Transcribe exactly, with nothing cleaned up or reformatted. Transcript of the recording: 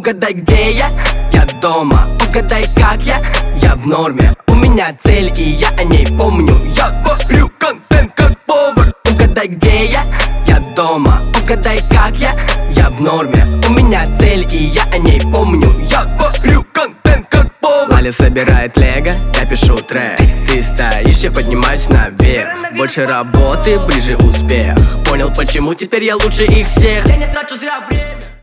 Угадай, где я? Я дома. Угадай, как я? Я в норме. У меня цель, и я о ней помню. Я варю контент как повар. Угадай, где я? Я дома. Угадай, как я? Я в норме. У меня цель, и я о ней помню. Я варю контент как повар. Лали собирает лего, я пишу трек. Ты стоишь, я поднимаюсь наверх. Больше работы, ближе успех. Понял, почему теперь я лучше их всех. Я не трачу зря время.